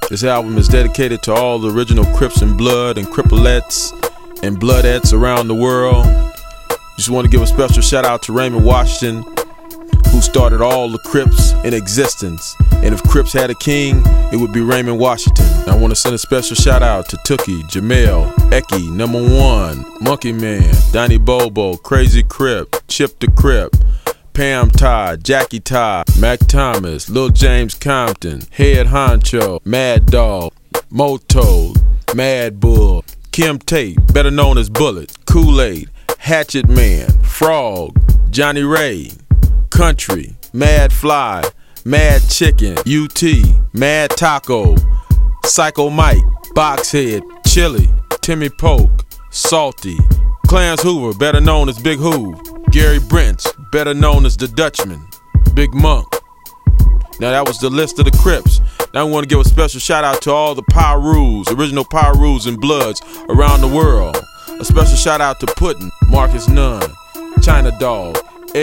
This album is dedicated to all the original Crips and Blood and Cripplettes and Bloodettes around the world. Just want to give a special shout out to Raymond Washington, who started all the Crips in existence. And if Crips had a king, it would be Raymond Washington. I want to send a special shout out to Tookie, Jamel, Eki, Number One, Monkey Man, Donnie Bobo, Crazy Crip, Chip the Crip, Pam Todd, Jackie Todd, Mac Thomas, Lil James Compton, Head Honcho, Mad Dog, Moto, Mad Bull, Kim Tate, better known as Bullet, Kool-Aid, Hatchet Man, Frog, Johnny Ray, Country, Mad Fly, Mad Chicken, UT, Mad Taco, Psycho Mike, Boxhead, Chili, Timmy Polk, Salty, Clarence Hoover, better known as Big Hoove, Gary Brents, better known as the Dutchman, Big Monk. Now that was the list of the Crips. Now I want to give a special shout out to all the Pirus, original Pirus and Bloods around the world. A special shout out to Puddin', Marcus Nunn, China Dog,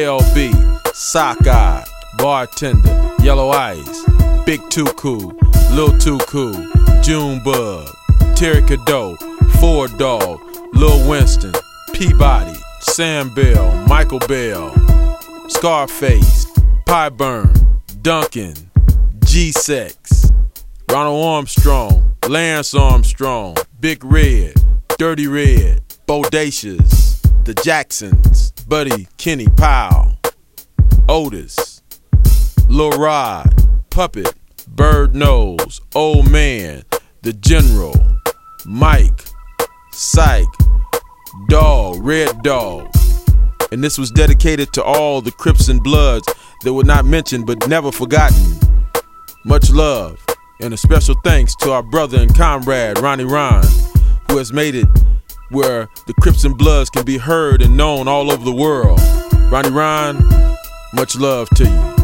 LB, Sockeye, Bartender, Yellow Ice, Big Tuku, Lil Tuku, Junebug, Terry Cadeau, Ford Dog, Lil Winston, Peabody, Sam Bell, Michael Bell, Scarface, Pyburn, Duncan, G-Sex, Ronald Armstrong, Lance Armstrong, Big Red, Dirty Red, Bodacious, The Jacksons, Buddy, Kenny Powell, Otis, Lil Rod, Puppet, Bird Nose, Old Man, The General, Mike, Psych, Dog, Red Dog. And this was dedicated to all the Crips and Bloods that were not mentioned but never forgotten. Much love and a special thanks to our brother and comrade Ronnie Ron, who has made it where the Crips and Bloods can be heard and known all over the world. Ronnie Ron, much love to you.